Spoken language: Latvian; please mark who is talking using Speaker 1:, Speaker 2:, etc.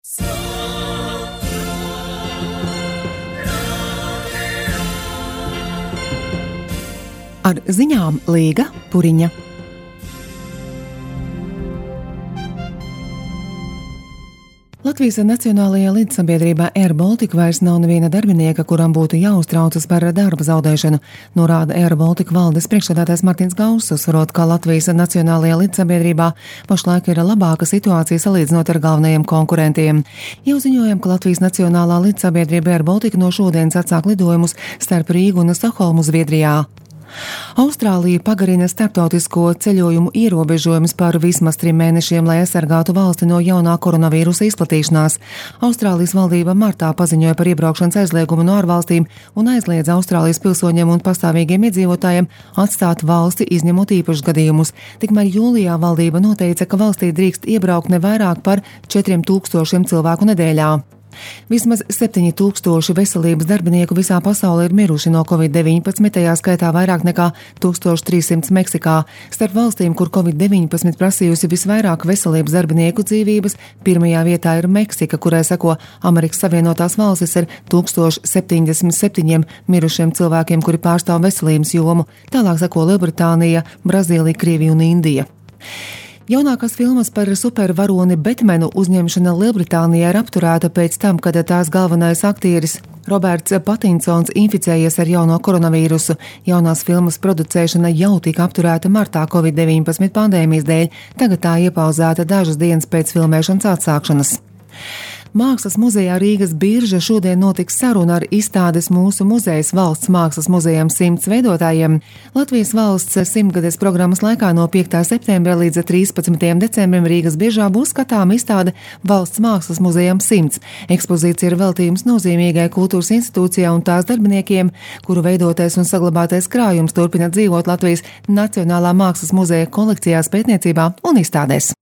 Speaker 1: Ar ziņām Līga Puriņa. Latvijas Nacionālajā līdzsabiedrībā Air Baltica vairs nav neviena darbinieka, kuram būtu jāuztraucas par darba zaudēšanu, norāda Air Baltica valdes priekšsēdētājs Martins Gauss, uzsverot, ka Latvijas Nacionālajā līdzsabiedrībā pašlaik ir labāka situācija salīdzinot ar galvenajiem konkurentiem. Jau ziņojam, ka Latvijas Nacionālā līdzsabiedrība Air Baltica no šodienas atsāk lidojumus starp Rīgu un Stokholmu, Zviedrijā. Austrālija pagarina starptautisko ceļojumu ierobežojumus par vismaz 3 mēnešiem, lai aizsargātu valsti no jaunā koronavīrusa izplatīšanās. Austrālijas valdība martā paziņoja par iebraukšanas aizliegumu no ārvalstīm un aizliedz Austrālijas pilsoņiem un pastāvīgiem iedzīvotājiem atstāt valsti, izņemot īpašus gadījumus. Tikmēr jūlijā valdība noteica, ka valstī drīkst iebraukt ne vairāk par 4000 cilvēku nedēļā. Vismaz 7000 veselības darbinieku visā pasaulē ir miruši no Covid-19, tajā skaitā vairāk nekā 1300 Meksikā. Starp valstīm, kur Covid-19 prasījusi visvairāk veselības darbinieku dzīvības, pirmajā vietā ir Meksika, kurai seko Amerikas Savienotās valstis ar 1077 mirušiem cilvēkiem, kuri pārstāv veselības jomu. Tālāk seko Lielbritānija, Brazīlija, Krievija un Indija. Jaunākās filmas par supervaroni Betmenu uzņemšana Lielbritānijā ir apturēta pēc tam, kad tās galvenais aktieris Roberts Patinsons inficējies ar jauno koronavīrusu. Jaunās filmas producēšana jau tika apturēta martā Covid-19 pandēmijas dēļ, tagad tā iepauzēta dažas dienas pēc filmēšanas atsākšanas. Mākslas muzejā Rīgas Birža šodien notiks saruna ar izstādes Mūsu muzejs Valsts mākslas muzejam 100 veidotājiem. Latvijas valsts 100-gades programmas laikā no 5. septembra līdz 13. decembrim Rīgas Biržā būs skatām izstāde Valsts mākslas muzejam 100. Ekspozīcija ir veltījums nozīmīgai kultūras institūcijai un tās darbiniekiem, kuru veidotais un saglabātais krājums turpina dzīvot Latvijas Nacionālā mākslas muzeja kolekcijās, pētniecībā un izstādēs.